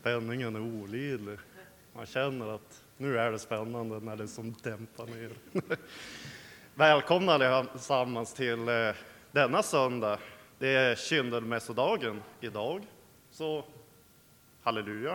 spänningen är olidlig. Man känner att nu är det spännande när det som dämpar ner. Välkomna allesammans till denna söndag. Det är kyndelmässodagen idag. Så halleluja.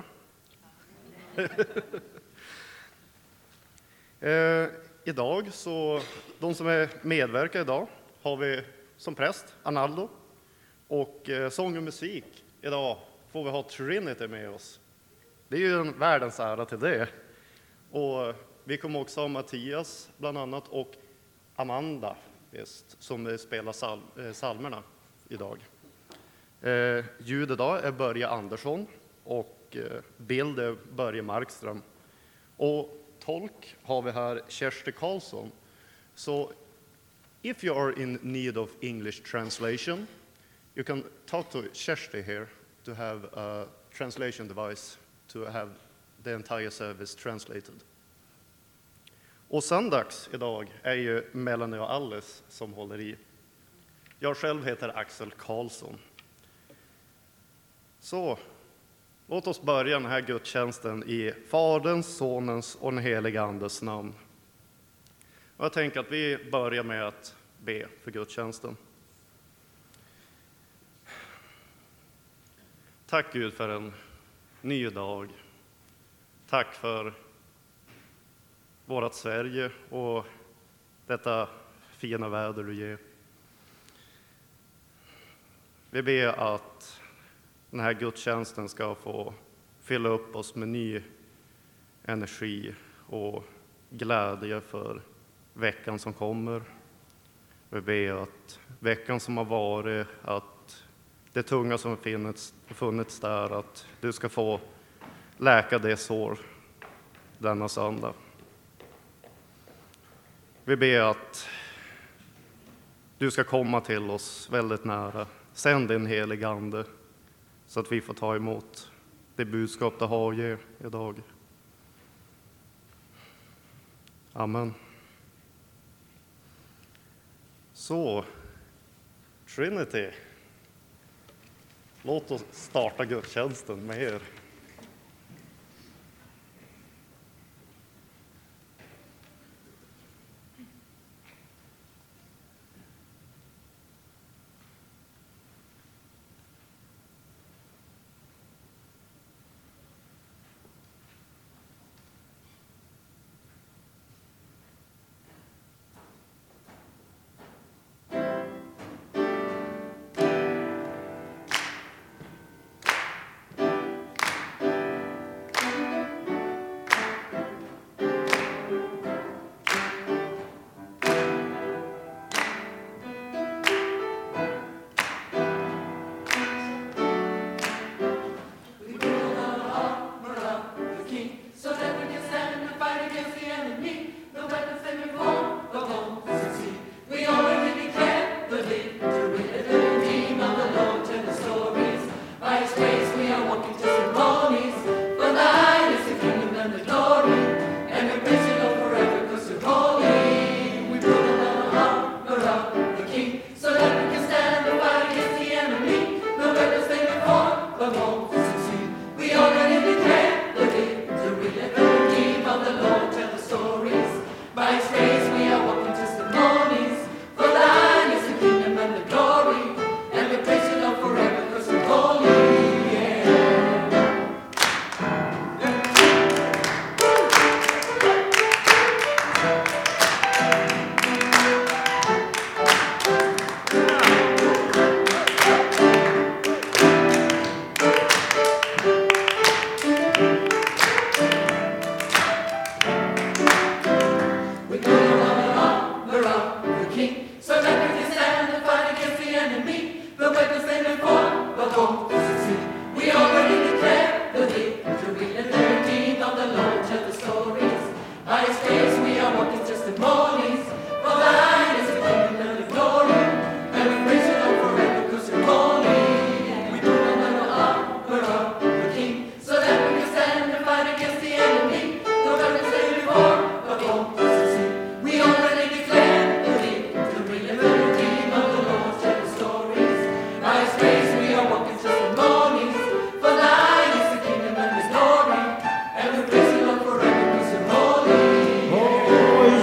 Idag så, de som är medverkar idag har vi som präst Arnaldo. Och sång och musik idag får vi ha Trinity med oss. Det är ju en världens ära till det. Och vi kommer också ha Mattias bland annat och Amanda som spelar psalmerna idag. Ljud idag är Börje Andersson och bild är Börje Markström. Och tolk har vi här Kersti Karlsson. So if you are in need of English translation, you can talk to Kersti here to have a translation device to have the entire service translated. Och söndags idag är ju Melanie och Alice som håller i. Jag själv heter Axel Karlsson. Så låt oss börja den här gudstjänsten i Faderns, Sonens och den heliga Andes namn. Och jag tänker att vi börjar med att be för gudstjänsten. Tack Gud för en ny dag. Tack för vårat Sverige och detta fina väder du ger. Vi ber att den här gudstjänsten ska få fylla upp oss med ny energi och glädje för veckan som kommer. Vi ber att veckan som har varit, att det tunga som funnits där, att du ska få läka det sår denna söndag. Vi ber att du ska komma till oss väldigt nära. Sänd din heliga Ande så att vi får ta emot det budskap du har att ge idag. Amen. Så, Trinity. Låt oss starta gudstjänsten med er.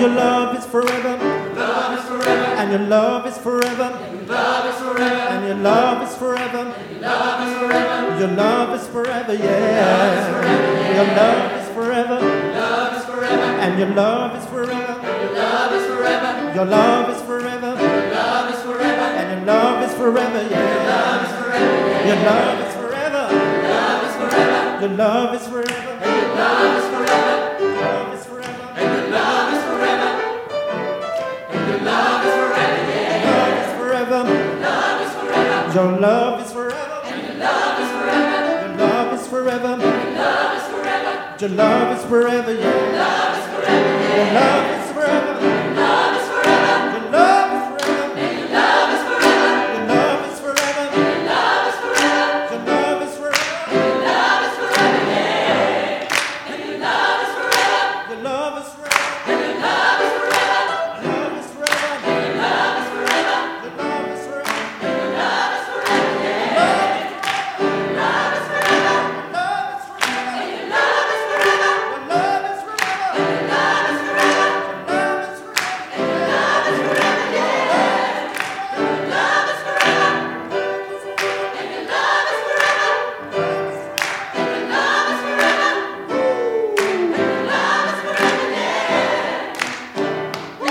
your love is forever. And your love is forever. And your love is forever. Your love is forever, yeah. Your love is forever. And your love is forever. Your love is forever. And your love is forever, yeah. Your love is forever. Your love is forever. Your love is forever. Love is forever. And your love is forever. And your love is forever, yeah. Love is forever. Love is forever. Your love is forever. And your love is forever. Your love is forever. And your love is forever. Your love is forever, yeah. Your love is forever, yeah. Your love is forever. Your love is forever. Your love is forever. And your love is forever. Your love is forever. And your love is forever. Your love is forever. And your love is forever, yeah. And your love is forever. Your love is forever. And your love is forever. Love is forever. And your love is forever. Your love is forever. And your love is forever, yeah. Your love is forever. Love is forever. And your love is forever. Your love is forever. And your love is forever. Your love is forever. And your love is forever, yeah. And your love is forever. And your love is forever. And your love is forever. And your love is forever, yeah.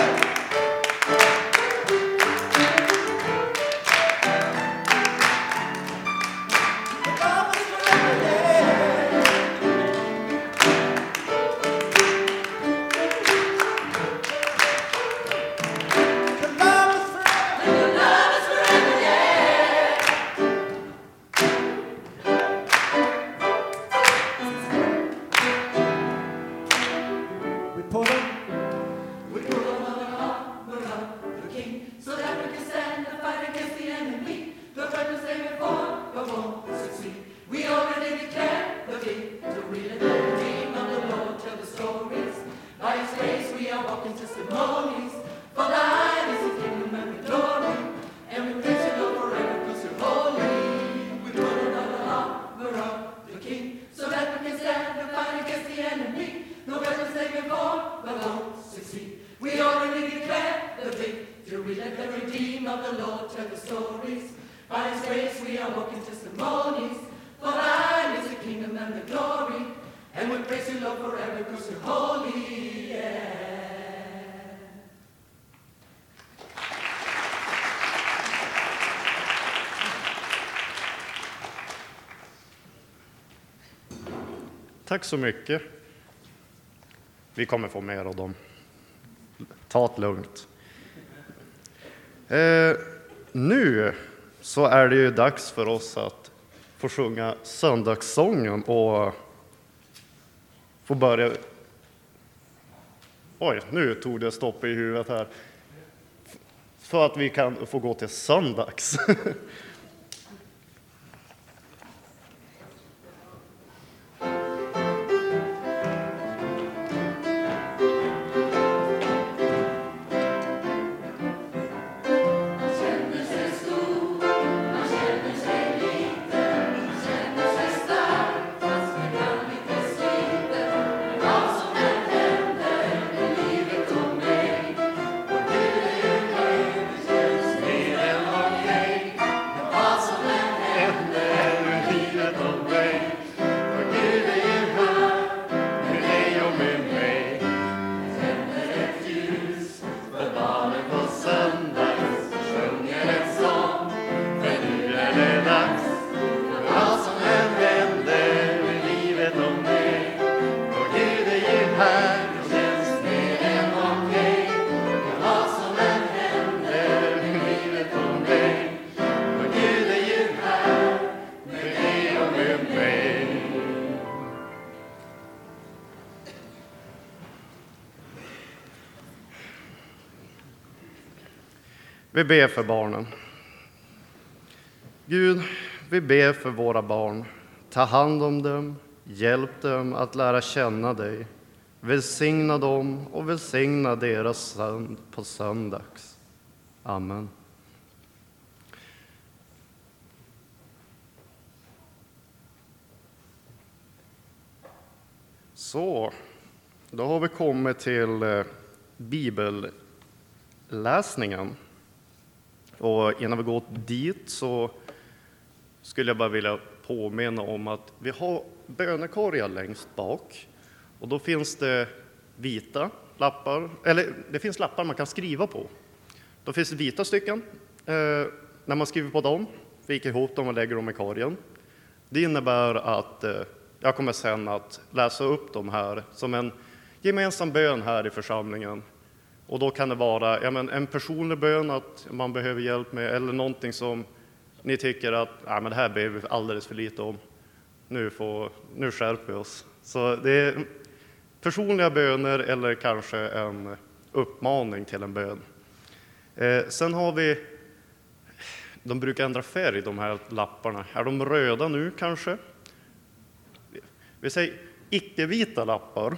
Your love is forever, yeah. Your love is forever. And your love is forever, yeah. We put on the King, so that we can stand and fight against the enemy. The weapons they may form, but won't succeed. We already declare the victory. Let the name of the Lord tell the stories. By His grace we are walking testimonies. For thine is the kingdom and the glory. And we praise you, Lord, forever, because you're holy. We put on the armor of the King, so that we can stand and fight against the enemy. No weapons they may form, but won't succeed. We already declare the victory. Let the redeemed of the Lord tell the stories. By His grace we are walking testimonies. For thine is the kingdom and the glory. And we praise you, Lord, forever, because you're holy, yeah. Tack så mycket. Vi kommer få mer av dem. Ta det lugnt. Nu så är det ju dags för oss att få sjunga söndagssången och få börja. Oj, nu tog det stopp i huvudet här. För att vi kan få gå till söndags. Vi ber för barnen. Gud, vi ber för våra barn. Ta hand om dem, hjälp dem att lära känna dig. Välsigna dem och välsigna deras sönd på söndags. Amen. Så, då har vi kommit till bibelläsningen. Och innan vi går dit så skulle jag bara vilja påminna om att vi har bönekorgar längst bak. Och då finns det vita lappar, eller det finns lappar man kan skriva på. Då finns det vita stycken. När man skriver på dem, viker ihop dem och lägger dem i korgen. Det innebär att jag kommer sen att läsa upp dem här som en gemensam bön här i församlingen. Och då kan det vara en personlig bön att man behöver hjälp med, eller någonting som ni tycker att men det här behöver vi alldeles för lite om. Nu skärper vi oss. Så det är personliga böner eller kanske en uppmaning till en bön. Sen har vi, de brukar ändra färg de här lapparna. Är de röda nu kanske? Vi säger icke-vita lappar.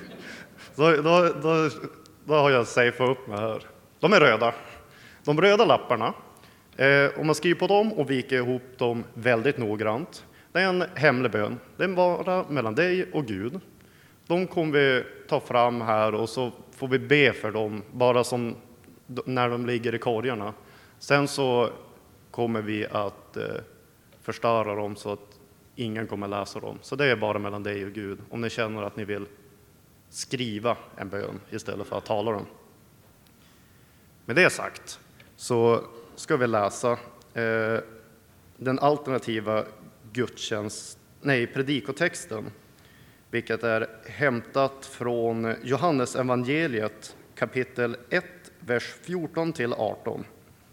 Då har jag safeat upp mig här. De är röda. De röda lapparna, om man skriver på dem och viker ihop dem väldigt noggrant, det är en hemlig bön. Det är bara mellan dig och Gud. De kommer vi ta fram här och så får vi be för dem, bara som när de ligger i korgarna. Sen så kommer vi att förstöra dem så att ingen kommer läsa dem. Så det är bara mellan dig och Gud, om ni känner att ni vill skriva en bön istället för att tala dem. Med det sagt så ska vi läsa den alternativa predikotexten, vilket är hämtat från Johannes evangeliet kapitel 1, vers 14-18.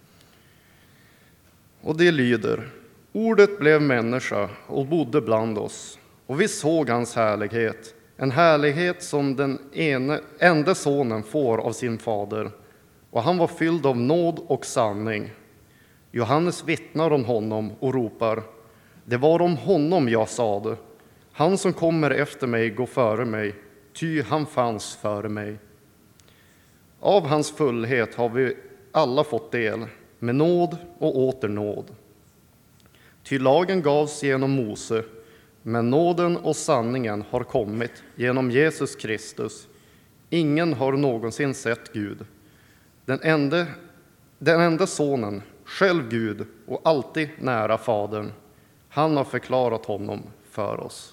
Och det lyder: Ordet blev människa och bodde bland oss, och vi såg hans härlighet, en härlighet som den enda sonen får av sin fader, och han var fylld av nåd och sanning. Johannes vittnar om honom och ropar: Det var om honom jag sade, han som kommer efter mig går före mig, ty han fanns före mig. Av hans fullhet har vi alla fått del, med nåd och åter nåd. Ty lagen gavs genom Mose, men nåden och sanningen har kommit genom Jesus Kristus. Ingen har någonsin sett Gud. Den enda sonen, själv Gud och alltid nära Fadern, han har förklarat honom för oss.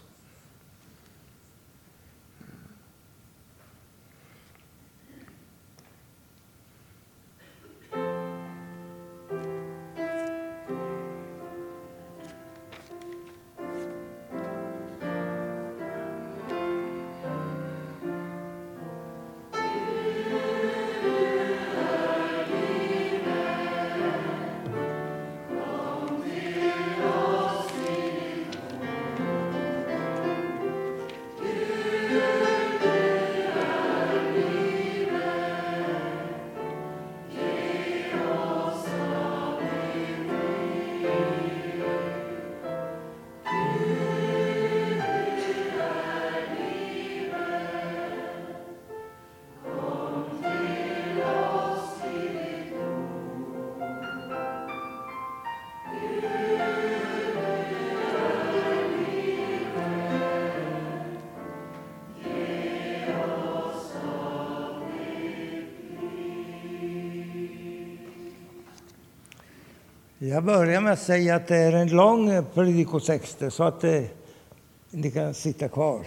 Jag börjar med att säga att det är en lång predikotext så att ni kan sitta kvar.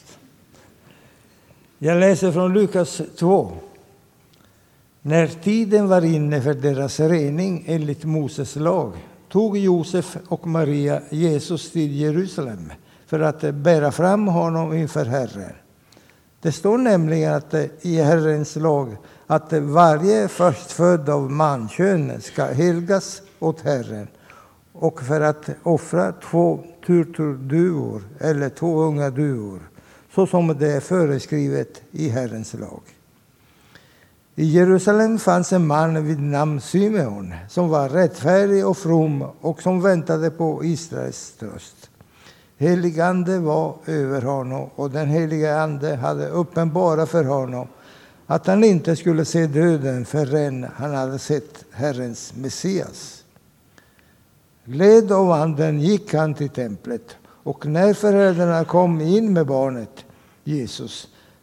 Jag läser från Lukas 2. När tiden var inne för deras rening enligt Moses lag tog Josef och Maria Jesus till Jerusalem för att bära fram honom inför Herren. Det står nämligen att i Herrens lag att varje förstfödd av mankönen ska helgas åt Herren, och för att offra 2 turturduvor eller 2 unga duvor, så som det är föreskrivet i Herrens lag. I Jerusalem fanns en man vid namn Simeon som var rättfärdig och from och som väntade på Israels tröst. Helig ande var över honom, och den heliga ande hade uppenbarat för honom att han inte skulle se döden förrän han hade sett Herrens Messias. Led av anden gick han till templet, och när föräldrarna kom in med barnet Jesus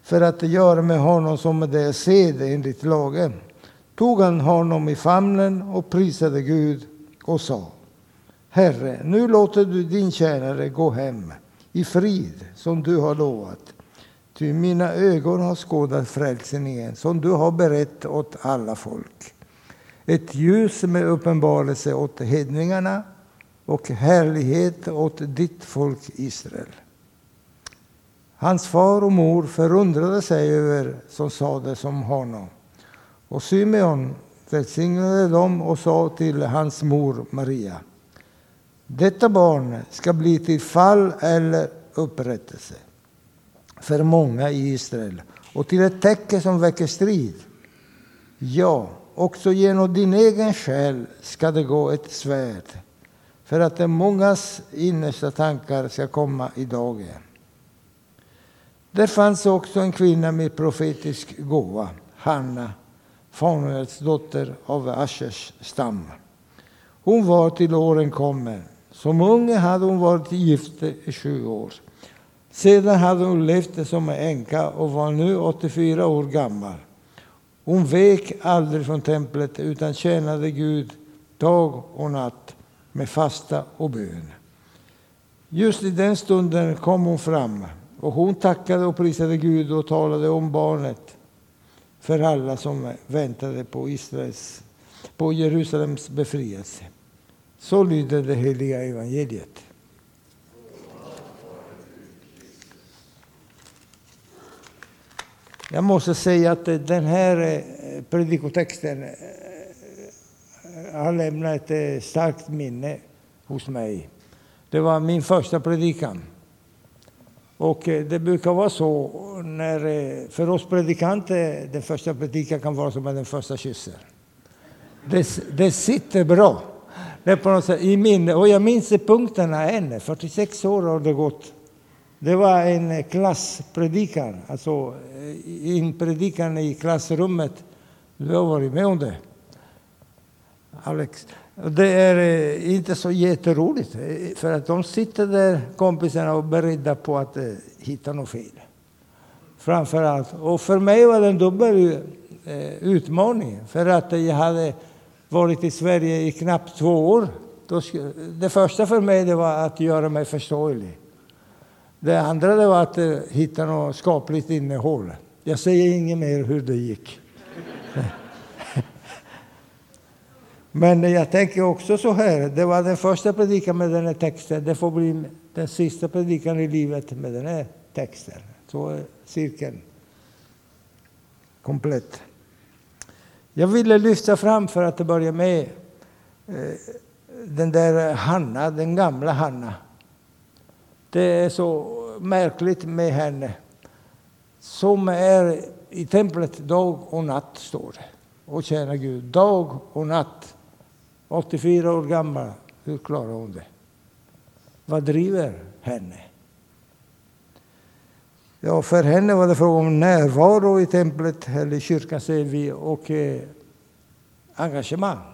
för att göra med honom som det är sed enligt lagen, tog han honom i famnen och prisade Gud och sa: Herre, nu låter du din tjänare gå hem i frid som du har lovat. Ty mina ögon har skådat frälsningen som du har berett åt alla folk. Ett ljus med uppenbarelse åt hedningarna och härlighet åt ditt folk Israel. Hans far och mor förundrade sig över som sades om honom. Och Symeon välsignade dem och sa till hans mor Maria: detta barn ska bli till fall eller upprättelse för många i Israel och till ett tecken som väcker strid. Ja, också genom din egen själ ska det gå ett svärd, för att de mångas innersta tankar ska komma i dagen. Där fanns också en kvinna med profetisk gåva, Hanna, Fanuels dotter av Aschers stam. Hon var till åren kommen. Som unge hade hon varit gift i 7 år. Sedan hade hon levt som en änka och var nu 84 år gammal. Hon vek aldrig från templet utan tjänade Gud dag och natt med fasta och bön. Just i den stunden kom hon fram och hon tackade och prisade Gud och talade om barnet för alla som väntade på Jerusalems befrielse. Så lyder det heliga evangeliet. Jag måste säga att den här predikotexten har lämnat ett starkt minne hos mig. Det var min första predikan. Och det brukar vara så när för oss predikanter den första predikan kan vara som den första kyssen. Det sitter bra. Det är på något sätt i minne. Och jag minns punkterna än. 46 år har det gått. Det var en klasspredikan. Alltså en predikan i klassrummet. Du har varit med om det, Alex. Det är inte så jätteroligt. För att de sitter där, kompisarna, och beredda på att hitta något fel. Framförallt. Och för mig var det en dubbel utmaning. För att jag hade varit i Sverige i knappt 2 år. Det första för mig det var att göra mig förståelig. Det andra det var att hitta något skapligt innehåll. Jag säger inget mer hur det gick. Men jag tänker också så här. Det var den första predikan med den här texten. Det får bli den sista predikan i livet med den här texten. Så är cirkeln komplett. Jag ville lyfta fram för att börja med den där Hanna, den gamla Hanna. Det är så märkligt med henne. Som är i templet dag och natt står det. Och tjänar Gud dag och natt. 84 år gammal. Hur klarar hon det? Vad driver henne? Ja, för henne var det fråga om närvaro i templet eller i kyrkan säger vi och engagemang.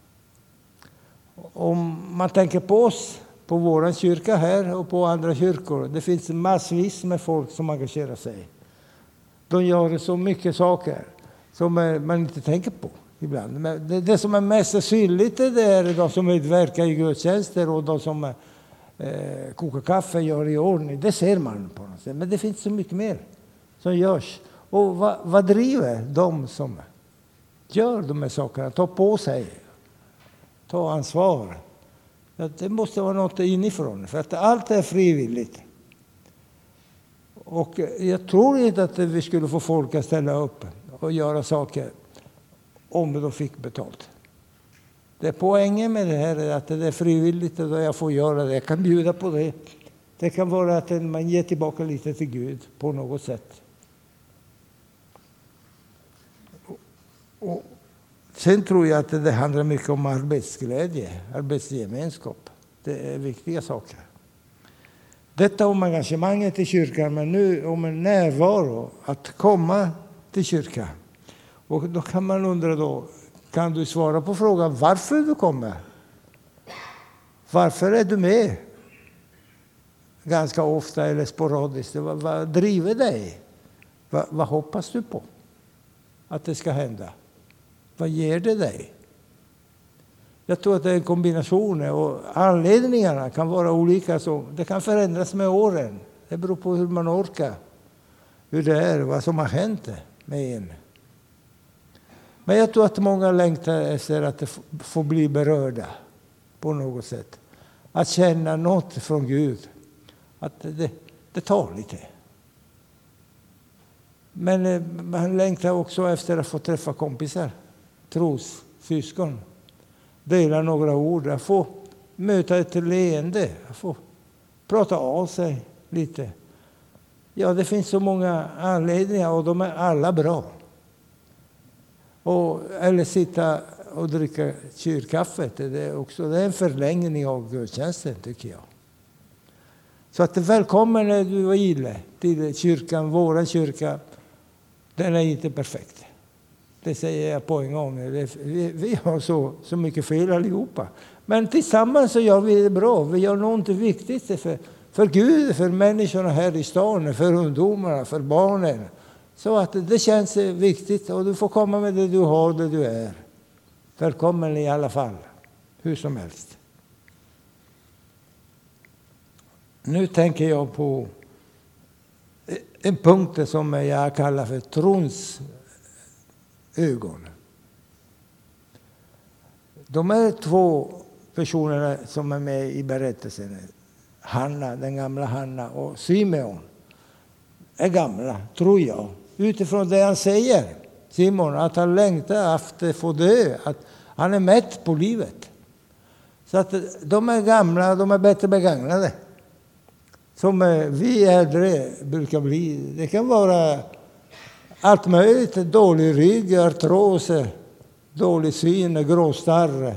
Om man tänker på oss, på våran kyrka här och på andra kyrkor. Det finns massvis med folk som engagerar sig. De gör så mycket saker som man inte tänker på ibland. Men det som är mest synligt det är de som medverkar i gudstjänster och de som kokar kaffe gör i ordning. Det ser man på något sätt. Men det finns så mycket mer som görs. Och vad driver de som gör de här sakerna? Ta på sig. Ta ansvar. Det måste vara något inifrån. För att allt är frivilligt. Och jag tror inte att vi skulle få folk att ställa upp och göra saker om de fick betalt. Det är poängen med det här är att det är frivilligt och jag får göra det. Jag kan bjuda på det. Det kan vara att man ger tillbaka lite till Gud på något sätt. Och sen tror jag att det handlar mycket om arbetsglädje, arbetsgemenskap. Det är viktiga saker. Detta om engagemanget i kyrkan, men nu om en närvaro att komma till kyrkan. Och då kan man undra då, kan du svara på frågan varför du kommer? Varför är du med? Ganska ofta eller sporadiskt. Vad driver dig? Vad hoppas du på att det ska hända? Vad ger det dig? Jag tror att det är en kombination och anledningarna kan vara olika. Så det kan förändras med åren. Det beror på hur man orkar, hur det är, vad som har hänt med en. Men jag tror att många längtar efter att det får bli berörda på något sätt. Att känna något från Gud. Att det tar lite. Men man längtar också efter att få träffa kompisar, trossyskon. Dela några ord, att få möta ett leende, att få prata av sig lite. Ja, det finns så många anledningar och de är alla bra. Eller sitta och dricka kyrkaffet, det är en förlängning av gudstjänsten, tycker jag. Så att välkommen när du var gille till kyrkan, våran kyrka. Den är inte perfekt. Det säger jag på en gång. Vi har så mycket fel allihopa. Men tillsammans så gör vi det bra. Vi gör något viktigt för Gud, för människorna här i stan, för ungdomarna, för barnen. Så att det känns viktigt och du får komma med det du har, det du är. Välkommen i alla fall, hur som helst. Nu tänker jag på en punkt som jag kallar för trons ögon. De är 2 personerna som är med i berättelsen. Hanna, den gamla Hanna, och Simeon är gamla, tror jag. Utifrån det han säger, Simon, att han längtar efter att få dö, att han är mätt på livet. Så att de är gamla, de är bättre begagnade. Som vi äldre brukar bli. Det kan vara allt möjligt, dålig rygg, artros, dålig syn, gråstarr.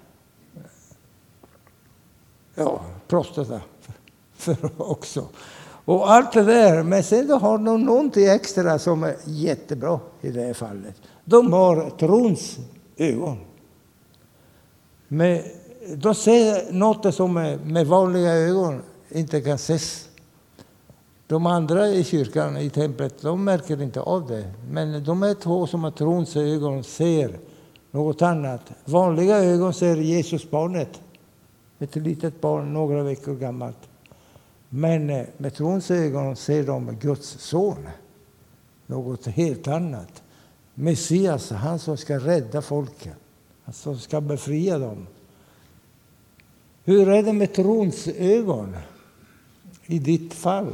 Ja, prostata för också. Och allt det där, men sen då har de någonting extra som är jättebra i det här fallet. De har trons ögon. Men de ser något som med vanliga ögon inte kan ses. De andra i kyrkan, i templet, de märker inte av det. Men de är 2 som har trons ögon ser något annat. Vanliga ögon ser Jesusbarnet. Ett litet barn, några veckor gammalt. Men med trons ögon ser de Guds son. Något helt annat. Messias, han som ska rädda folket. Han som ska befria dem. Hur är det med trons ögon i ditt fall?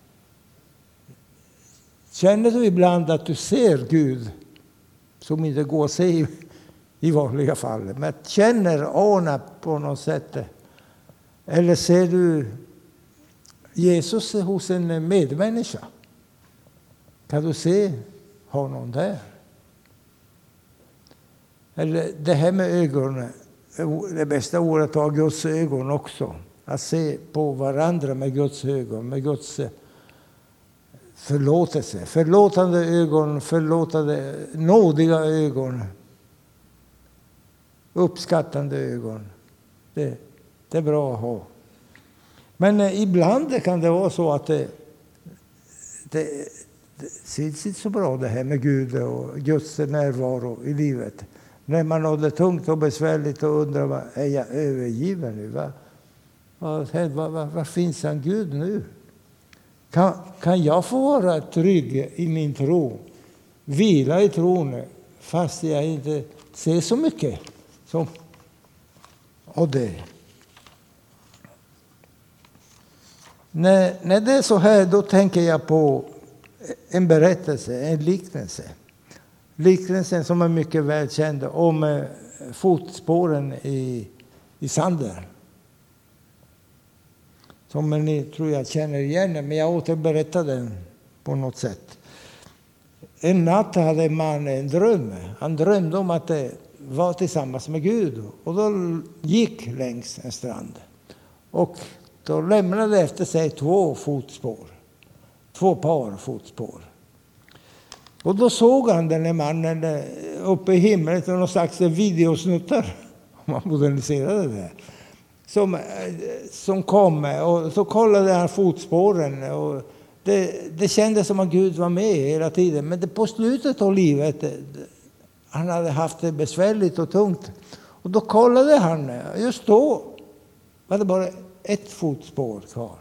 Känner du ibland att du ser Gud som inte går att se i vanliga fall? Men känner, anar på något sätt. Eller ser du Jesus hos en medmänniska? Kan du se honom där? Eller det här med ögonen. Det bästa ordet att ha Guds ögon också. Att se på varandra med Guds ögon. Med Guds förlåtelse. Förlåtande ögon. Nådiga ögon. Uppskattande ögon. Det är bra att ha. Men ibland kan det vara så att det syns inte så bra det här med Gud och Guds närvaro i livet. När man har det tungt och besvärligt och undrar, är jag övergiven nu? Var finns han Gud nu? Kan jag få vara trygg i min tro? Vila i tron fast jag inte ser så mycket som av det. När det är så här, då tänker jag på en berättelse, en liknelse. Liknelsen som är mycket välkänd om fotspåren i sanden. Som ni tror jag känner igen, men jag återberättar den på något sätt. En natt hade en man en dröm. Han drömde om att det var tillsammans med Gud. Och då gick längs en strand. Och då lämnade efter sig 2 fotspår. 2 par fotspår. Och då såg han den här mannen uppe i himlen och någon slags videosnuttar, om man moderniserade det, som kom, och så kollade han fotspåren och det kändes som att Gud var med hela tiden. Men på slutet av livet, han hade haft det besvärligt och tungt. Och då kollade han, just då var det bara ett fotspår kvar.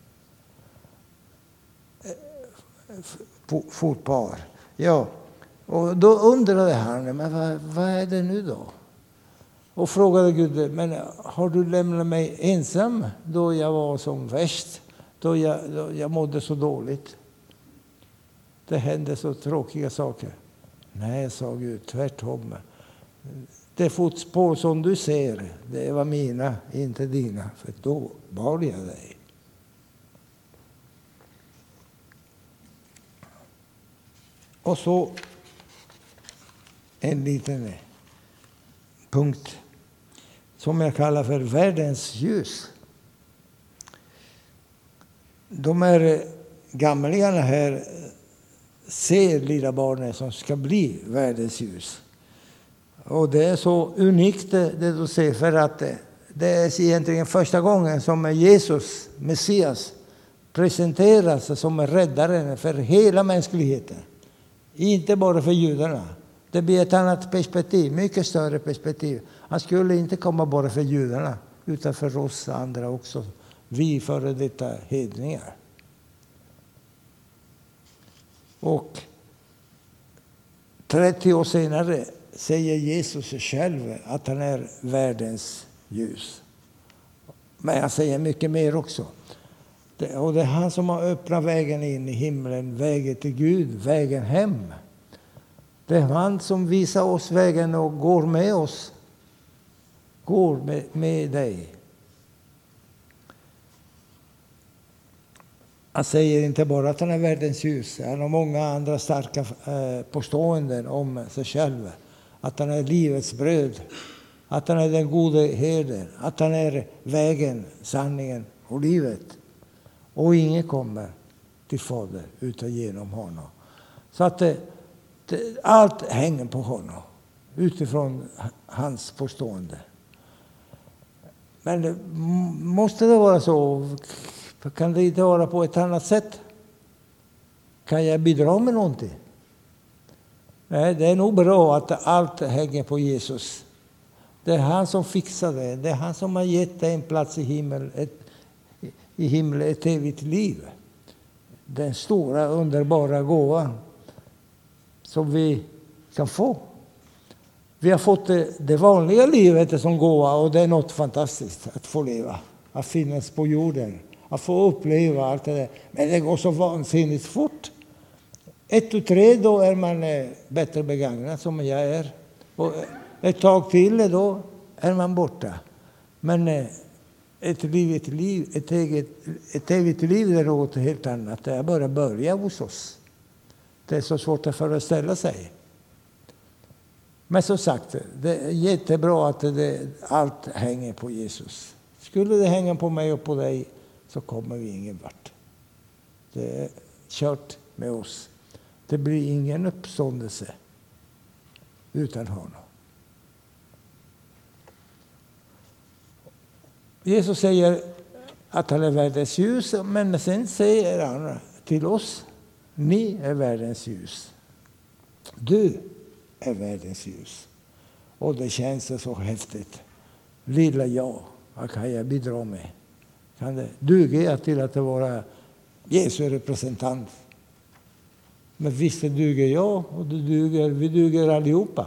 Fotpar. Ja. Och då undrade han, men vad är det nu då? Och frågade Gud, men har du lämnat mig ensam då jag var som värst? Då jag mådde så dåligt? Det hände så tråkiga saker. Nej, sa Gud, tvärtom. Det fotspår som du ser, det var mina, inte dina. För då bar jag dig. Och så en liten punkt som jag kallar för världens ljus. De här gamlingarna här ser lilla barnet som ska bli världens ljus. Och det är så unikt det du ser, för att det är egentligen första gången som Jesus, Messias, presenteras som räddaren för hela mänskligheten. Inte bara för judarna. Det blir ett annat perspektiv, mycket större perspektiv. Han skulle inte komma bara för judarna, utan för oss andra också. Vi före detta hedningar. Och 30 år senare säger Jesus själv att han är världens ljus. Men han säger mycket mer också. Och det är han som har öppnat vägen in i himlen, vägen till Gud, vägen hem. Det är han som visar oss vägen och går med oss. Går med dig. Han säger inte bara att han är världens ljus. Han har många andra starka påståenden om sig själv. Att han är livets bröd. Att han är den gode herden. Att han är vägen, sanningen och livet. Och ingen kommer till Fader utan genom honom. Så att allt hänger på honom. Utifrån hans påstående. Men måste det vara så? Kan det inte vara på ett annat sätt? Kan jag bidra med någonting? Nej, det är nog bra att allt hänger på Jesus. Det är han som fixar det. Det är han som har gett dig en plats i himlen, ett evigt liv. Den stora, underbara gåvan som vi kan få. Vi har fått det vanliga livet som gåva, och det är något fantastiskt att få leva. Att finnas på jorden. Att få uppleva allt det där. Men det går så vansinnigt fort. 1 och 3 då är man bättre begagnad som jag är. Och ett tag till då är man borta. Men ett evigt liv det är något helt annat. Det är bara börja hos oss. Det är så svårt att föreställa sig. Men som sagt, det är jättebra att allt hänger på Jesus. Skulle det hänga på mig och på dig, så kommer vi ingen vart. Det är kört med oss. Det blir ingen uppståndelse utan honom. Jesus säger att han är världens ljus, men sen säger han till oss, ni är världens ljus. Du är världens ljus. Och det känns så häftigt. Lilla jag, vad kan jag bidra med? Kan det duga till att vara Jesu representant? Men visst duger jag, och vi duger allihopa.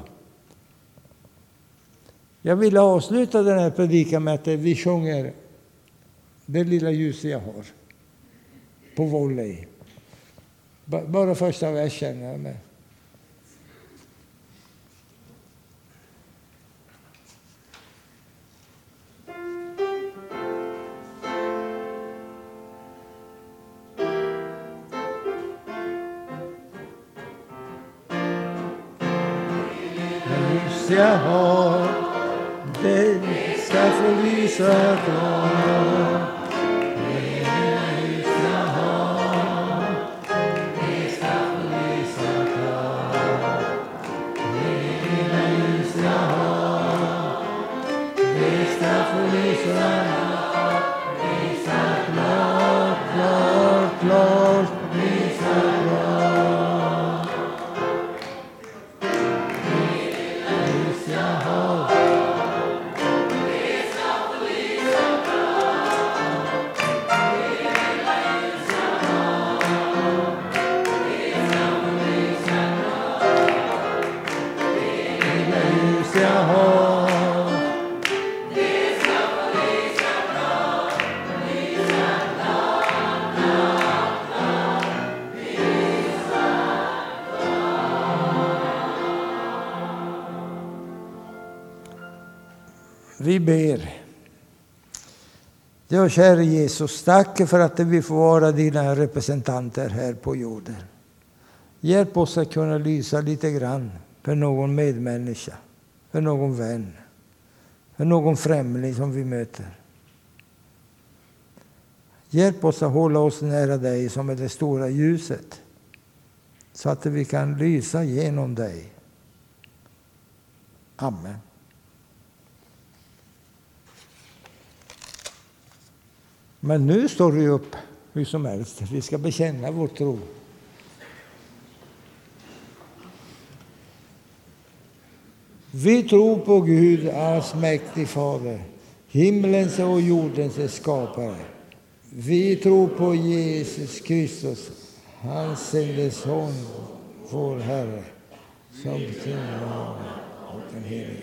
Jag vill avsluta den här predikan med att vi sjunger det lilla ljus jag har på volley. Bara första versen. Med. Jag har, det ska få lysa klart. Det ska ha, det ska få lysa klart. Det ska ha, det ska få lysa klart. Klart, klart, klart. jag har. Vi ber. Ja, käre Jesus, tack för att vi får vara dina representanter här på jorden. Hjälp oss att kunna lysa lite grann för någon medmänniska, för någon vän, för någon främling som vi möter. Hjälp oss att hålla oss nära dig som är det stora ljuset, så att vi kan lysa genom dig. Amen. Men nu står vi upp hur som helst. Vi ska bekänna vår tro. Vi tror på Gud, allsmäktig Fader, himlens och jordens skapare. Vi tror på Jesus Kristus, hans enda son, vår Herre, som tillhör och den helige.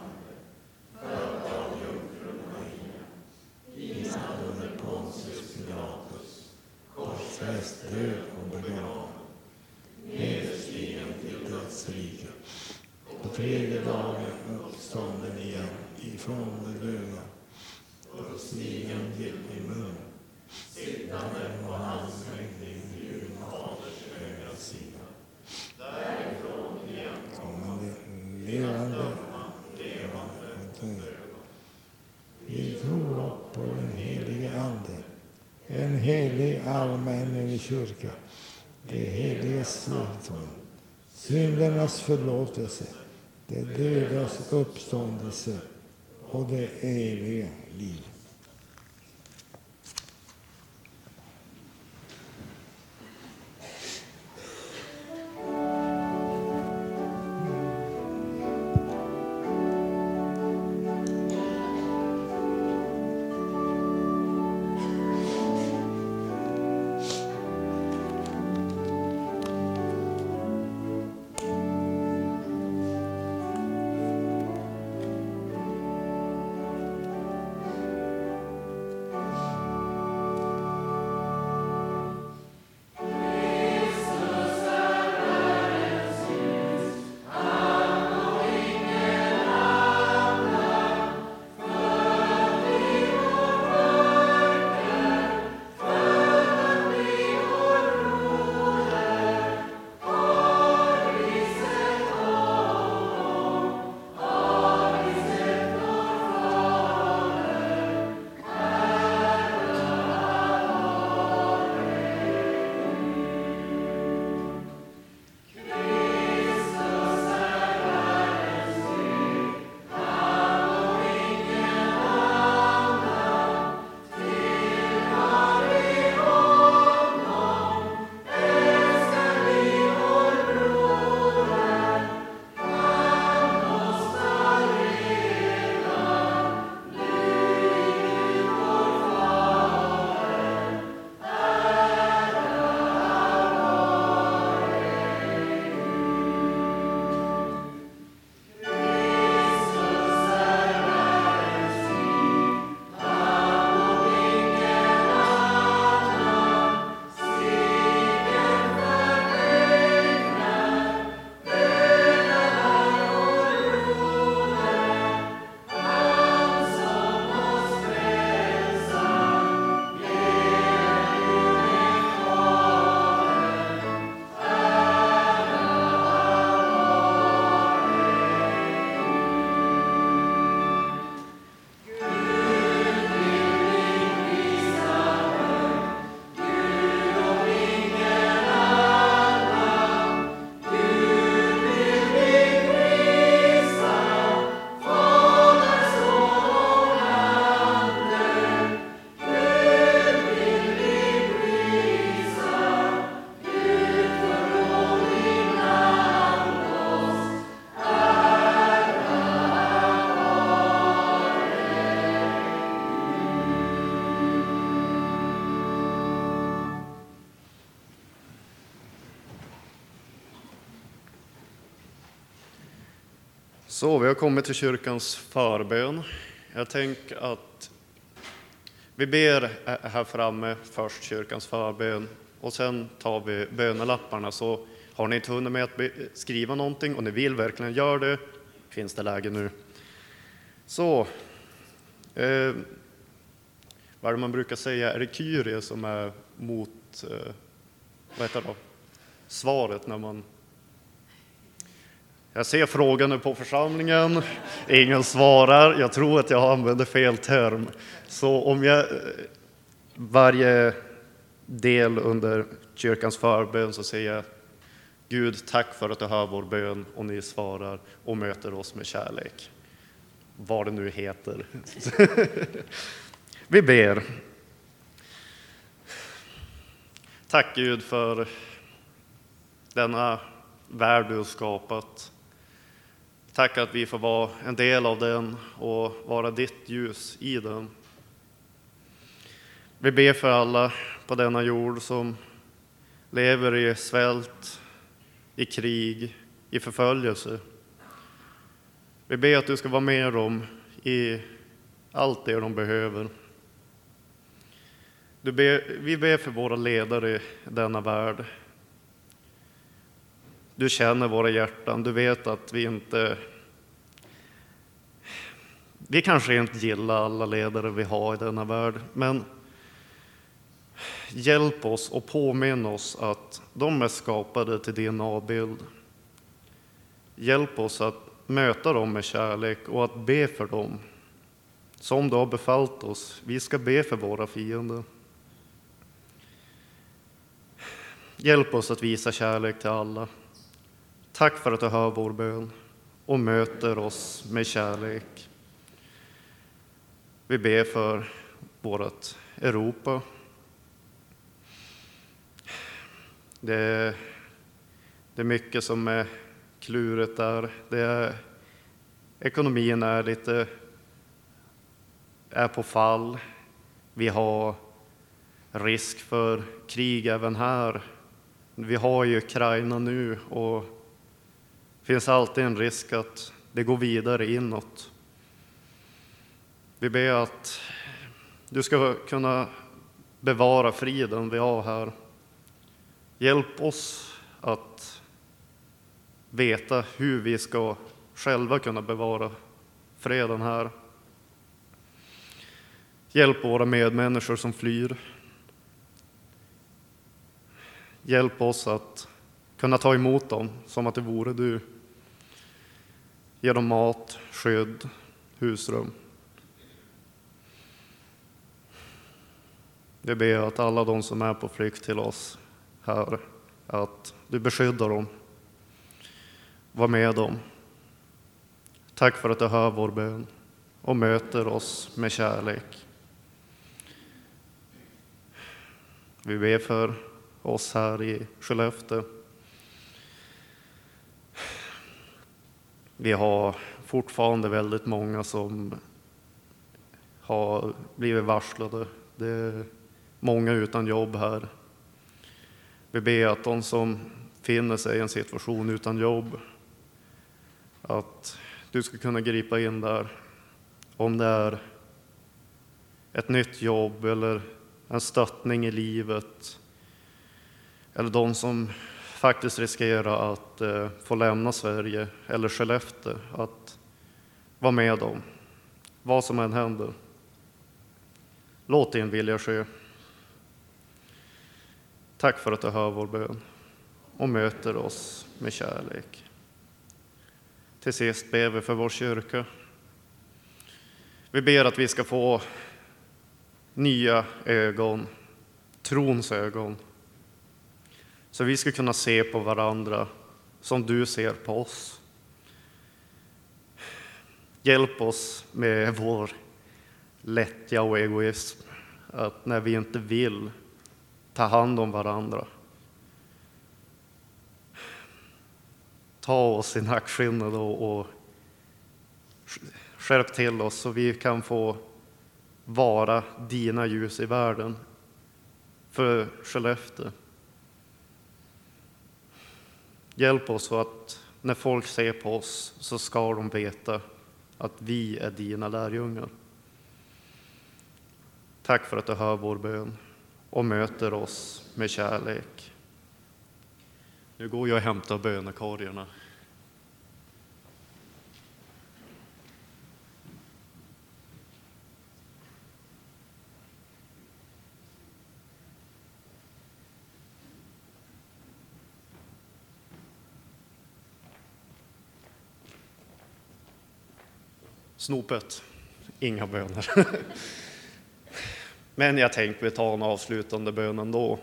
Död och begraven, nedstigen till dödsriket, på tredje dagen uppstånden igen ifrån de döda, uppstigen till himlen, sittande på hans högning Gud Faders högra sida. Därifrån igen kommande levande och död. Vi tror på den helige Ande, en helig allmän kyrka, det heligas tron, syndernas förlåtelse, det dödas uppståndelse och det eviga liv. Så vi har kommit till kyrkans förbön. Jag tänker att vi ber här framme först kyrkans förbön och sen tar vi bönelapparna. Så har ni inte hunnit med att skriva någonting och ni vill verkligen göra det, finns det läge nu. Så, vad är det man brukar säga? Är det Kyrie som är mot, vad heter det, svaret när man... Jag ser frågan nu på församlingen, ingen svarar, jag tror att jag använder fel term. Så om jag varje del under kyrkans förbön så säger jag: Gud, tack för att du hör vår bön och ni svarar och möter oss med kärlek. Vad det nu heter. Vi ber. Tack Gud för denna värld du har skapat. Tack att vi får vara en del av den och vara ditt ljus i den. Vi ber för alla på denna jord som lever i svält, i krig, i förföljelse. Vi ber att du ska vara med dem i allt det de behöver. Vi ber för våra ledare i denna värld. Du känner våra hjärtan, du vet att vi kanske inte gillar alla ledare vi har i denna värld, men hjälp oss och påminn oss att de är skapade till din avbild. Hjälp oss att möta dem med kärlek och att be för dem som du har befallt oss. Vi ska be för våra fiender. Hjälp oss att visa kärlek till alla. Tack för att du hör vår bön och möter oss med kärlek. Vi ber för vårt Europa. Det är mycket som är klurigt där. Ekonomin är på fall. Vi har risk för krig även här. Vi har ju Ukraina nu och det finns alltid en risk att det går vidare inåt. Vi ber att du ska kunna bevara friden vi har här. Hjälp oss att veta hur vi ska själva kunna bevara freden här. Hjälp våra medmänniskor som flyr. Hjälp oss att kunna ta emot dem som att det vore du. Ge dem mat, skydd, husrum. Vi ber att alla de som är på flykt till oss här, att du beskyddar dem. Var med dem. Tack för att du hör vår bön och möter oss med kärlek. Vi ber för oss här i Skellefteå. Vi har fortfarande väldigt många som har blivit varslade. Det är många utan jobb här. Vi ber att de som finner sig i en situation utan jobb, att du ska kunna gripa in där. Om det är ett nytt jobb eller en stöttning i livet. Eller de som faktiskt riskerar att få lämna Sverige eller Skellefteå. Att vara med dem. Vad som än händer. Låt din vilja ske. Tack för att du hör vår bön och möter oss med kärlek. Till sist ber vi för vår kyrka. Vi ber att vi ska få nya ögon, trons ögon. Så vi ska kunna se på varandra som du ser på oss. Hjälp oss med vår lättja och egoism. Att när vi inte vill ta hand om varandra. Ta oss i nackskinnet och skärp till oss så vi kan få vara dina ljus i världen för Skellefteå. Hjälp oss så att när folk ser på oss så ska de veta att vi är dina lärjungar. Tack för att du hör vår bön och möter oss med kärlek. Nu går jag och hämtar bönekorgarna. Snopet, inga böner. Men jag tänkte vi tar en avslutande bön ändå.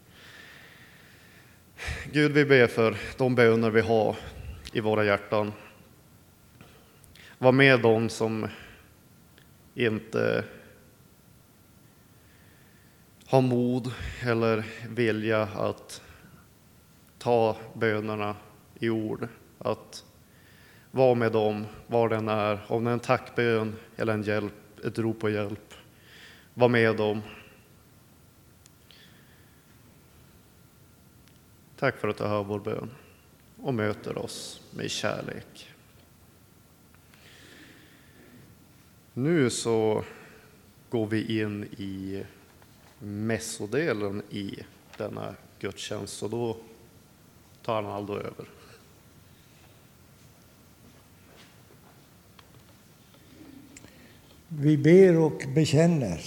Gud, vi ber för de böner vi har i våra hjärtan. Var med dem som inte har mod eller vilja att ta bönerna i ord. Att vara med dem var den är, om det är en tackbön eller en hjälp, ett rop på hjälp. Var med dem. Tack för att du hör vår bön och möter oss med kärlek. Nu så går vi in i mässodelen i denna gudstjänst, och då tar han Aldo över. Vi ber och bekänner.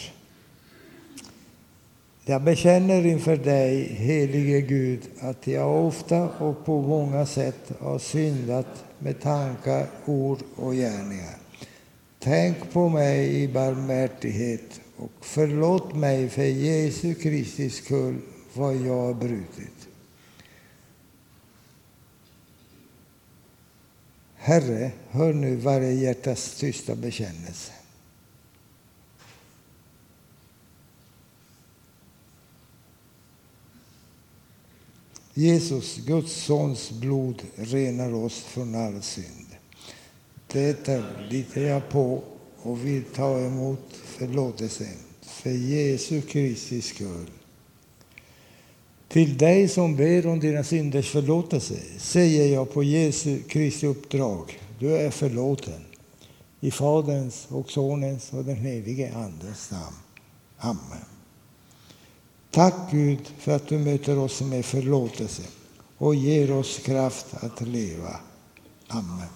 Jag bekänner inför dig, helige Gud, att jag ofta och på många sätt har syndat med tankar, ord och gärningar. Tänk på mig i barmhärtighet och förlåt mig för Jesu Kristi skull vad jag har brutit. Herre, hör nu varje hjärtas tysta bekännelse. Jesus, Guds sons blod, renar oss från all synd. Detta litar jag på och vill ta emot förlåtelsen för Jesu Kristi skull. Till dig som ber om dina synders förlåtelse säger jag på Jesu Kristi uppdrag: du är förlåten. I Faderns och Sonens och den helige Andens namn. Amen. Tack Gud för att du möter oss med förlåtelse och ger oss kraft att leva. Amen.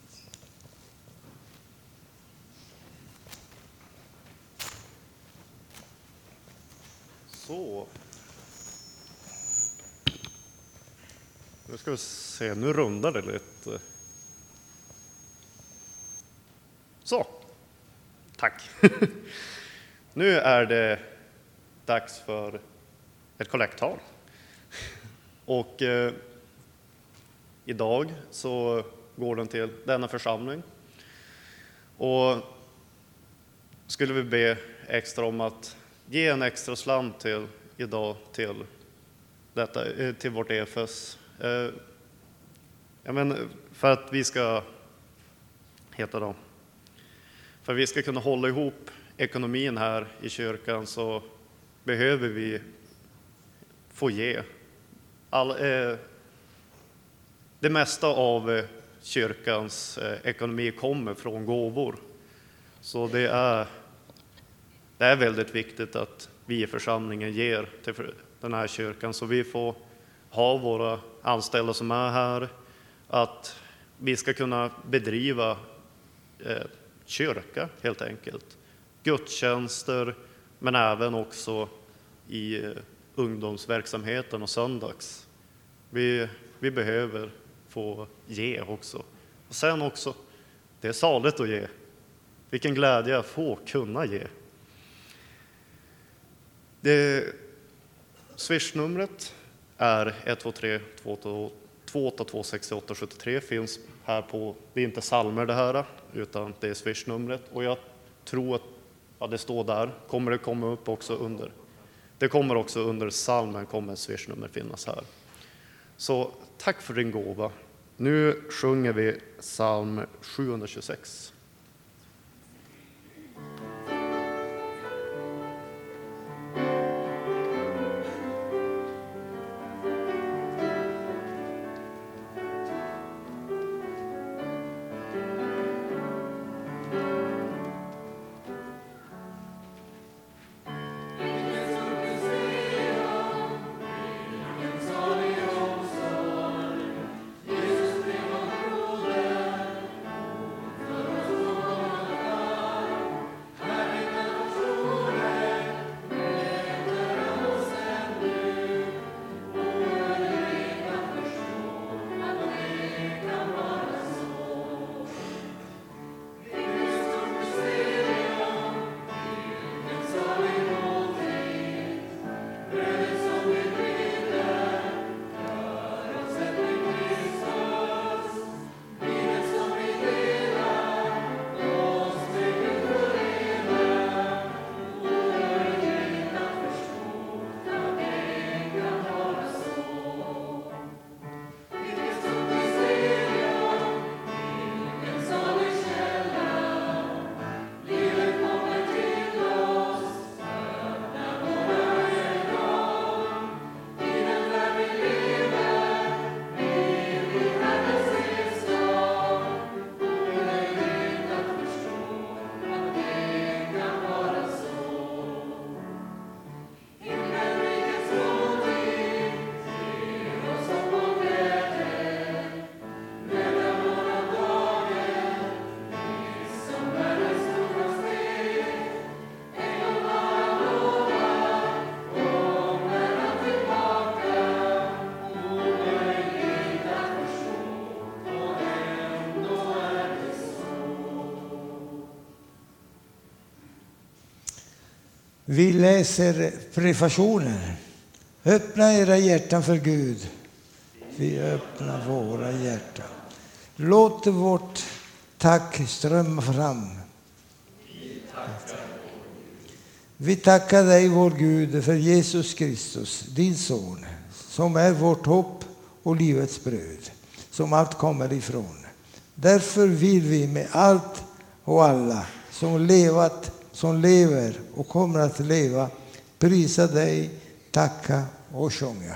Så. Nu ska vi se, nu rundar det lite. Så. Tack. Nu är det dags för ett kollekttal. Och idag så går den till denna församling. Och skulle vi be extra om att ge en extra slant till idag till detta, till vårt EFS. För att vi ska för att vi ska kunna hålla ihop ekonomin här i kyrkan, så behöver vi få ge. Det mesta av kyrkans ekonomi kommer från gåvor. Så det är väldigt viktigt att vi i församlingen ger till den här kyrkan, så vi får ha våra anställda som är här, att vi ska kunna bedriva kyrka helt enkelt. Gudstjänster, men även också i ungdomsverksamheten och söndags. Vi behöver få ge också. Och sen också, det är saligt att ge. Vilken glädje att få kunna ge. Swish-numret är 123 282 68 73. Finns här på, det är inte salmer det här, utan det är Swish-numret. Och jag tror att det står där. Kommer det komma upp också under. Det kommer också under salmen, kommer Swish-nummer finnas här. Så tack för din gåva. Nu sjunger vi psalm 726. Vi läser prefationen. Öppna era hjärtan för Gud. Vi öppnar våra hjärtan. Låt vårt tack strömma fram. Vi tackar dig, vår Gud, för Jesus Kristus, din son, som är vårt hopp och livets bröd, som allt kommer ifrån. Därför vill vi med allt och alla som levat, som lever och kommer att leva, prisa dig, tacka och sjunga.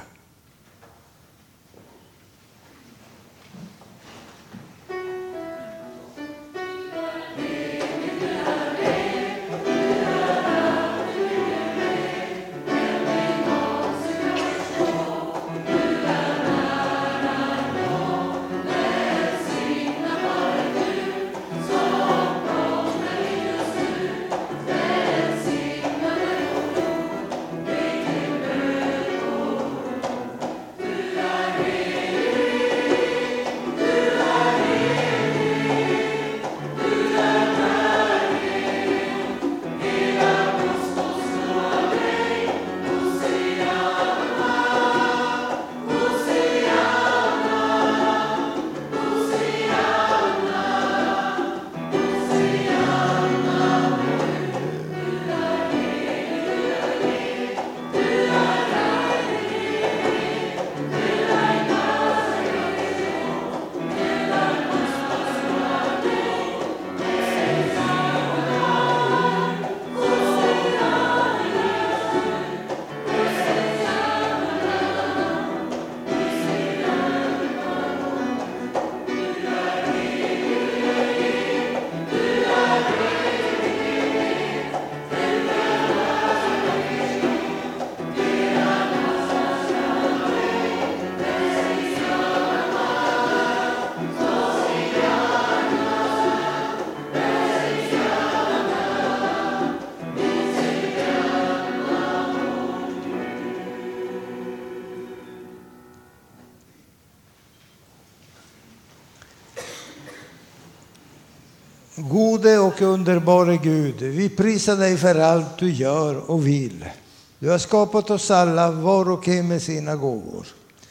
Gode och underbara Gud, vi prisar dig för allt du gör och vill. Du har skapat oss alla, var och en med sina gåvor.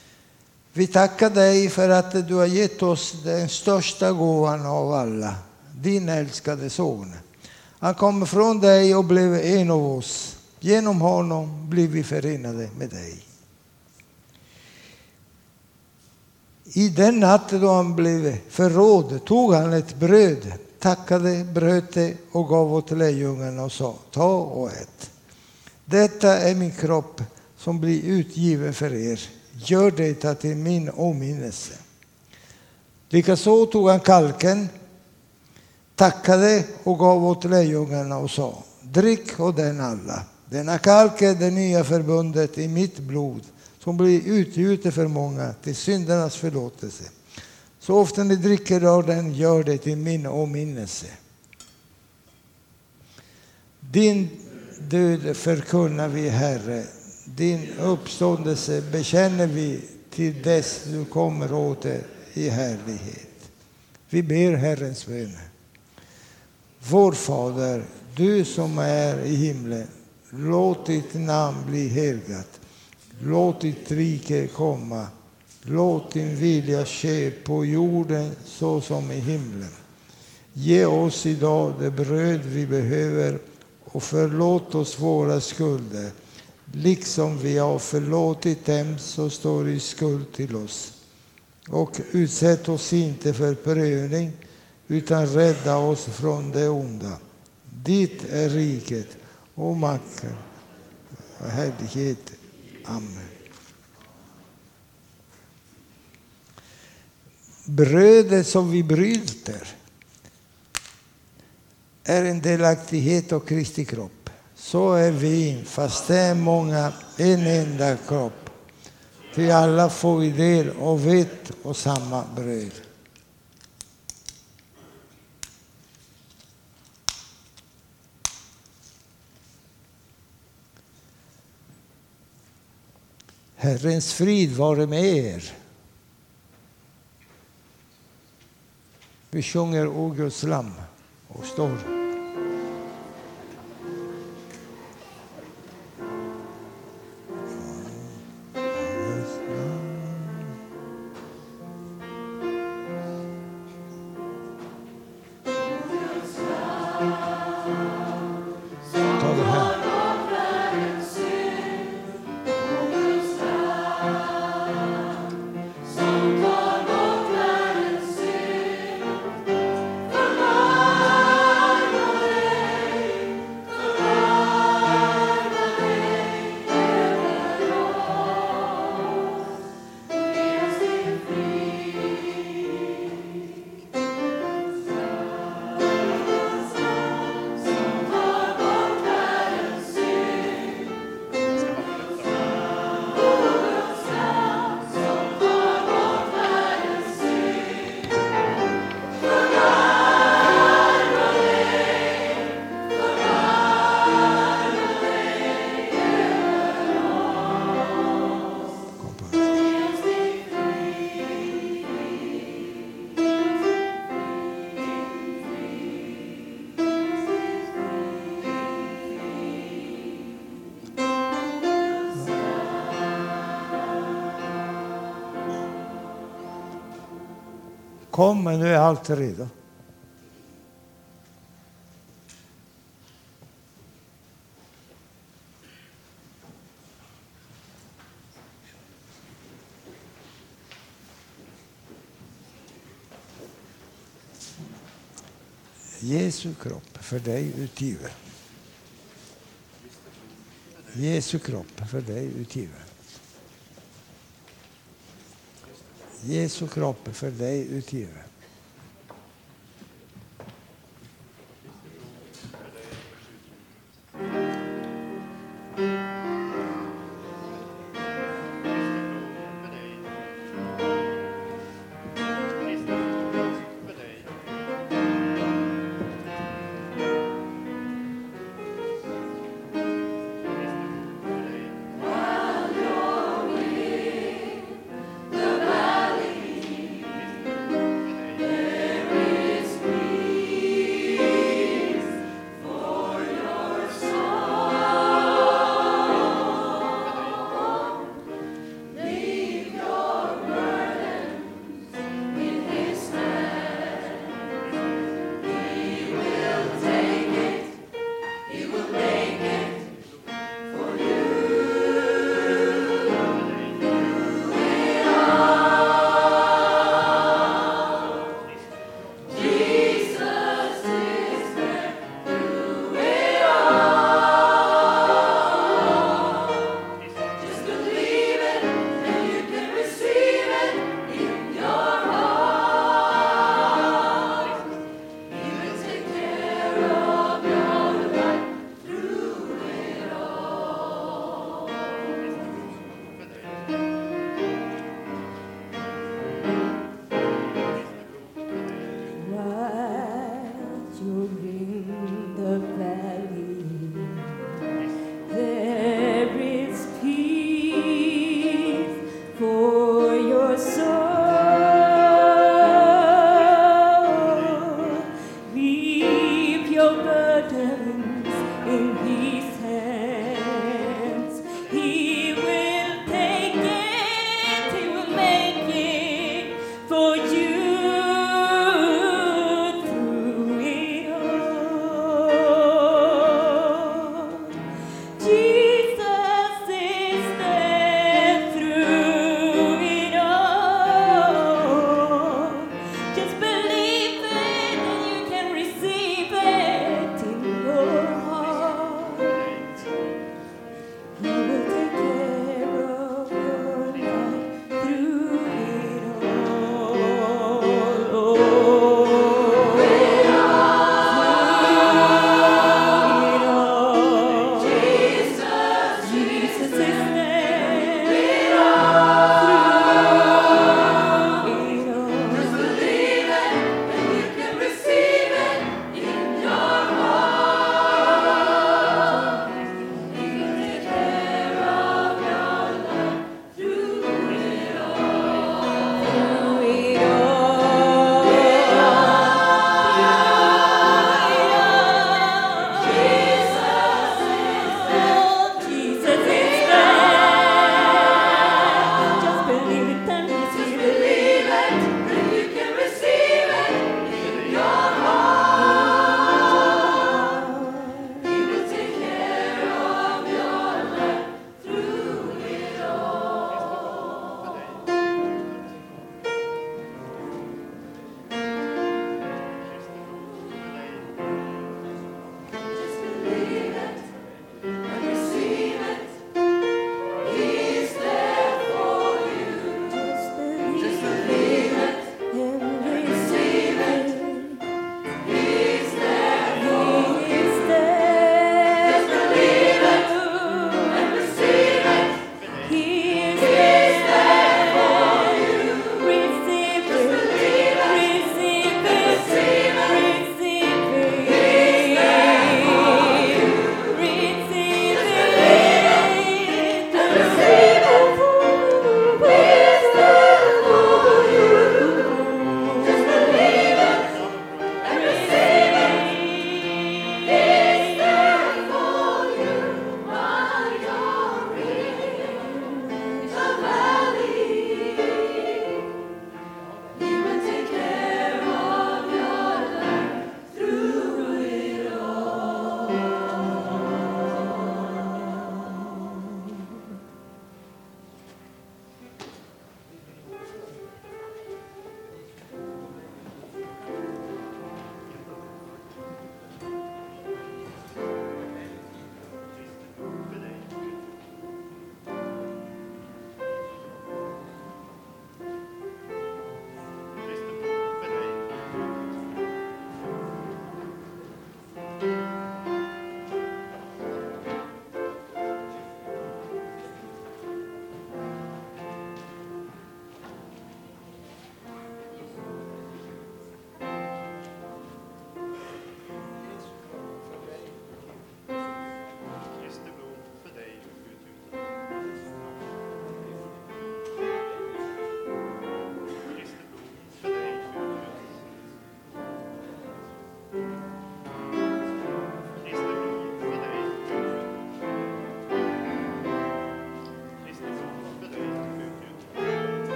Vi tackar dig för att du har gett oss den största gåvan av alla, din älskade son. Han kom från dig och blev en av oss. Genom honom blir vi förenade med dig. I den natt då han blev förrådd tog han ett bröd, tackade, bröt det och gav åt lärjungarna och sa: ta och ät. Detta är min kropp som blir utgiven för er. Gör detta till min åminnelse. Likaså tog han kalken, tackade och gav åt lärjungarna och sa: drick och den alla. Denna kalk är det nya förbundet i mitt blod som blir utgjutet för många till syndernas förlåtelse. Så ofta ni dricker av den, gör det till min åminnelse. Din död förkunnar vi, Herre. Din uppståndelse bekänner vi till dess du kommer åter i härlighet. Vi ber Herrens bön. Vår Fader, du som är i himlen, låt ditt namn bli helgat. Låt ditt rike komma. Låt din vilja ske på jorden så som i himlen. Ge oss idag det bröd vi behöver och förlåt oss våra skulder, liksom vi har förlåtit dem som står i skuld till oss. Och utsätt oss inte för prövning, utan rädda oss från det onda. Ditt är riket och makten och härlighet. Amen. Brödet som vi bryter är en delaktighet av Kristi kropp. Så är vi, fast det är många, en enda kropp. Till alla får vi del av ett och samma bröd. Herrens frid vare med er. Vi sjunger O Guds lamm och står. Kom, men nu är allt redo. Jesu kropp för dig utgiven. Jesu kropp för dig utgiven. Jesu kropp för dig utgiven.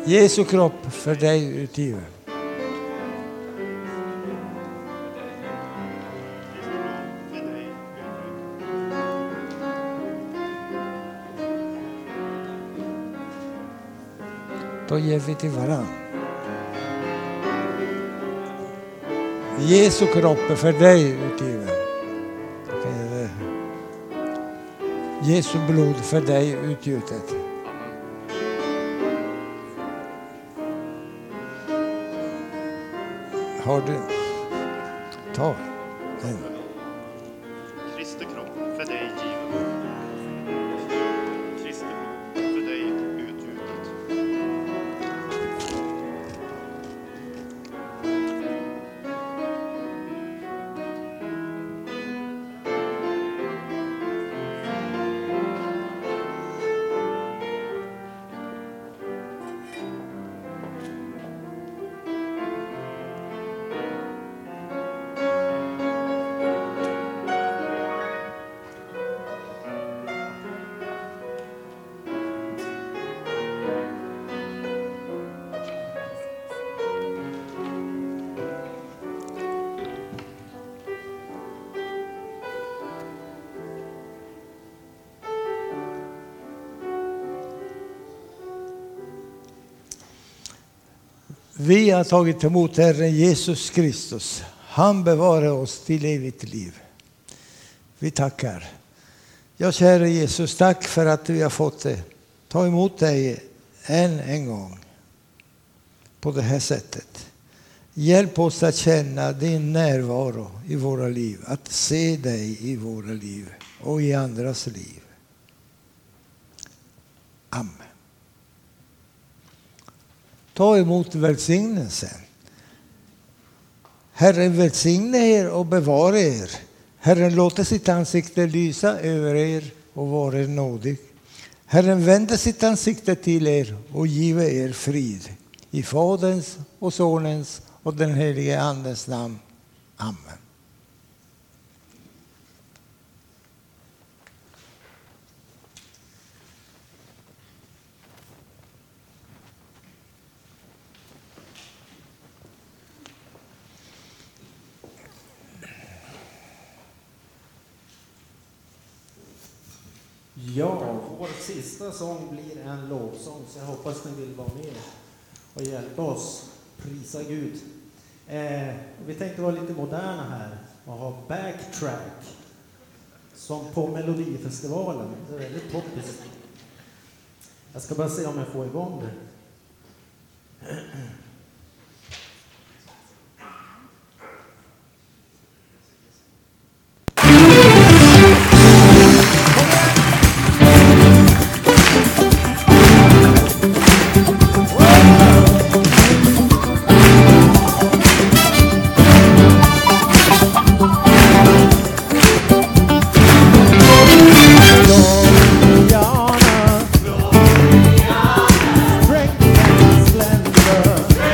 Jesu kropp för dig utgiven. Då ger vi till varann. Jesu kropp är för dig utgiven. Jesu blod för dig utgjutet. Har du? Ta en. Kristi kropp för dig given. Kristi blod för dig utgjutet. Vi har tagit emot Herren Jesus Kristus. Han bevarar oss till evigt liv. Vi tackar. Ja, kära Jesus, tack för att vi har fått ta emot dig än en gång på det här sättet. Hjälp oss att känna din närvaro i våra liv, att se dig i våra liv och i andras liv. Amen. Ta emot välsignelsen. Herren välsigne er och bevara er. Herren låter sitt ansikte lysa över er och vara nådig. Herren vänder sitt ansikte till er och giver er frid. I Faderns och Sonens och den helige Andens namn. Amen. Ja, vår sista sång blir en lovsång, så jag hoppas ni vill vara med och hjälpa oss prisa Gud. Vi tänkte vara lite moderna här och ha backtrack som på Melodifestivalen. Det är väldigt poppis. Jag ska bara se om jag får igång det. Strength and splendor.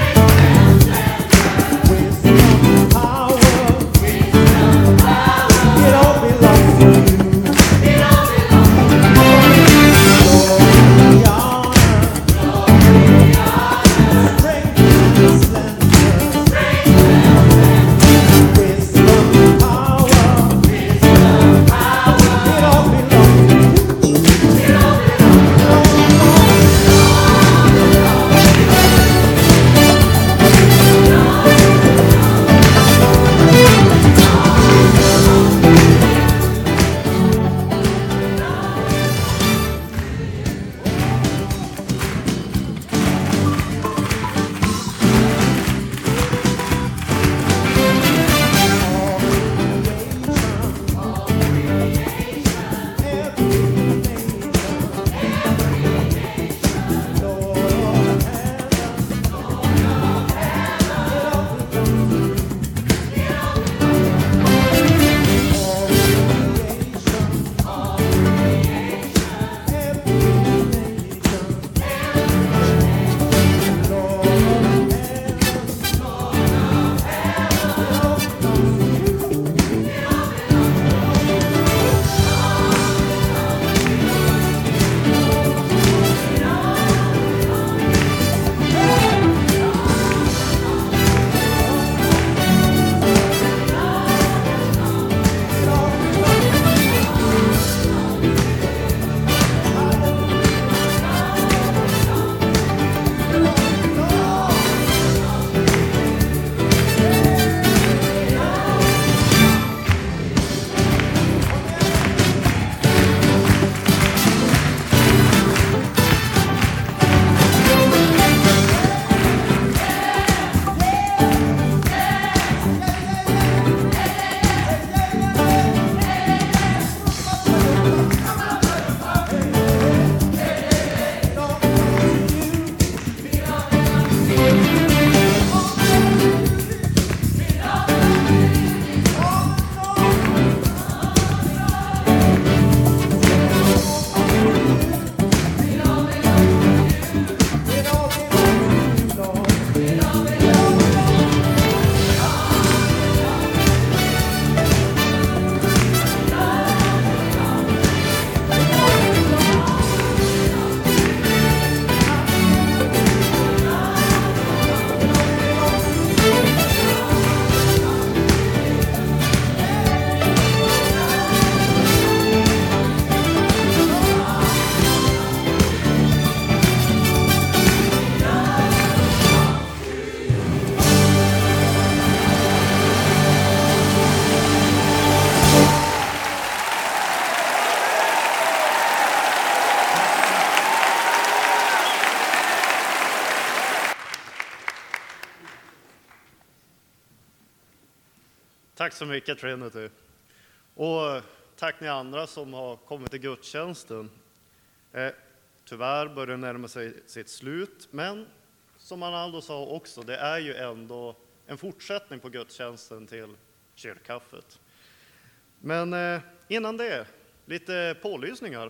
Tack så mycket Trinity. Och tack ni andra som har kommit till gudstjänsten. Tyvärr börjar det närma sig sitt slut, men som Arnaldo sa också, det är ju ändå en fortsättning på gudstjänsten till kyrkkaffet. Men innan det, lite pålysningar.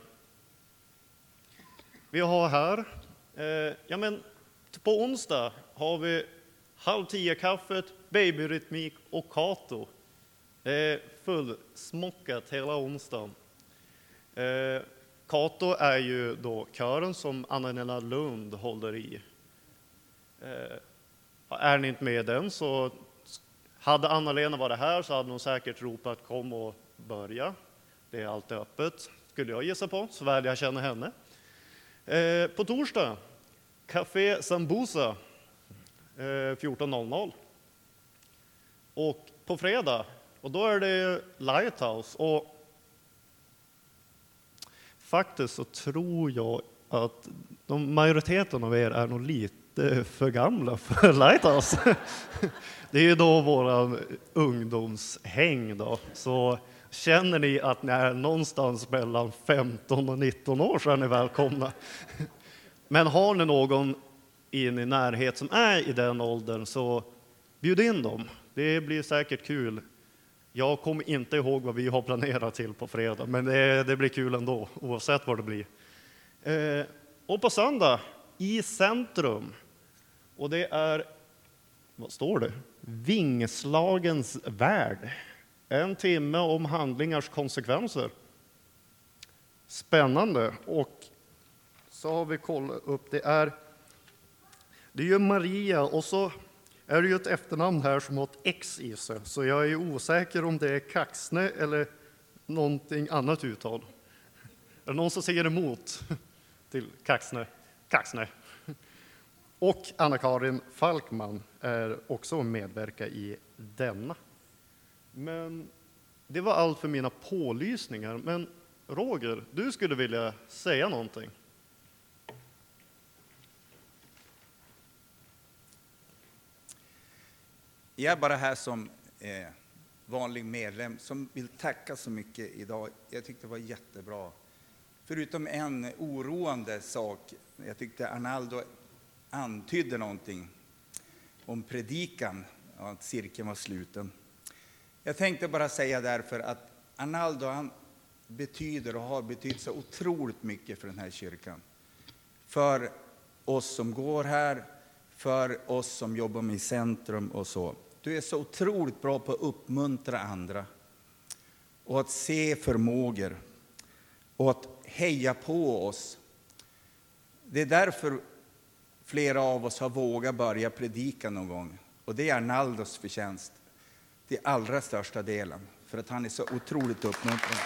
Vi har här, på onsdag har vi 9:30-kaffet, babyrytmik och Kato. Det är fullsmockat hela onsdagen. Kato är ju då kören som Anna-Lena Lund håller i. Är ni inte med i den så hade Anna-Lena varit här så hade hon säkert ropat kom och börja. Det är alltid öppet, skulle jag gissa på, så väl jag känner henne. På torsdag, Café Sambusa 14.00. Och på fredag, och då är det Lighthouse. Och faktiskt så tror jag att majoriteten av er är nog lite för gamla för Lighthouse. Det är ju då våran ungdomshäng då. Så känner ni att ni är någonstans mellan 15 och 19 år så är ni välkomna. Men har ni någon i närhet som är i den åldern så bjud in dem. Det blir säkert kul. Jag kommer inte ihåg vad vi har planerat till på fredag, men det blir kul ändå, oavsett vad det blir. Och på söndag, i centrum. Och det är, vad står det? Vingslagens värld. 1 timme om handlingars konsekvenser. Spännande. Och så har vi kollat upp, det är ju Maria och så är det ju ett efternamn här som har ett X i sig. Så jag är osäker om det är Kaxne eller någonting annat uttal. Är det någon som säger emot till Kaxne? Kaxne. Och Anna-Karin Falkman är också medverka i denna. Men det var allt för mina pålysningar. Men Roger, du skulle vilja säga någonting. Jag är bara här som vanlig medlem som vill tacka så mycket idag. Jag tyckte det var jättebra. Förutom en oroande sak. Jag tyckte Arnaldo antydde någonting om predikan. Att cirkeln var sluten. Jag tänkte bara säga därför att Arnaldo han betyder och har betytt så otroligt mycket för den här kyrkan. För oss som går här. För oss som jobbar med centrum och så. Du är så otroligt bra på att uppmuntra andra. Och att se förmågor. Och att heja på oss. Det är därför flera av oss har vågat börja predika någon gång. Och det är Arnaldos förtjänst. Det allra största delen. För att han är så otroligt uppmuntrande.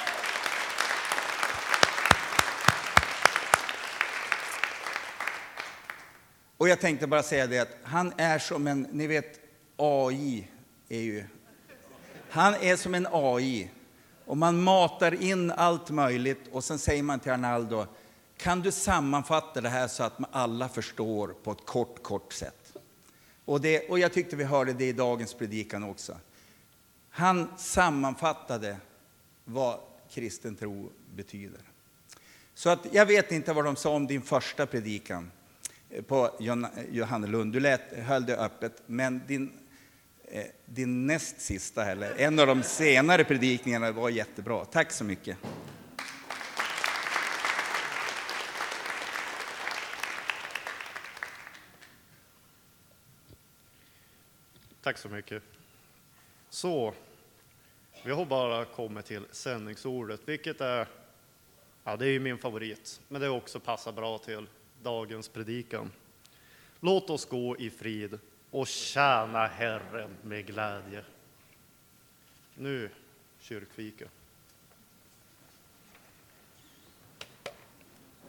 Och jag tänkte bara säga det att han är som en, ni vet AI är ju, han är som en AI. Och man matar in allt möjligt och sen säger man till Arnaldo, kan du sammanfatta det här så att alla förstår på ett kort sätt? Och jag tyckte vi hörde det i dagens predikan också. Han sammanfattade vad kristen tro betyder. Så att jag vet inte vad de sa om din första predikan på Johannelund. Du höll det öppet, men din näst sista, eller en av de senare predikningarna var jättebra. Tack så mycket. Tack så mycket. Så, vi har bara kommit till sändningsordet, vilket är, ja, det är ju min favorit, men det också passar bra till dagens predikan. Låt oss gå i frid och tjäna Herren med glädje. Nu kyrkfika.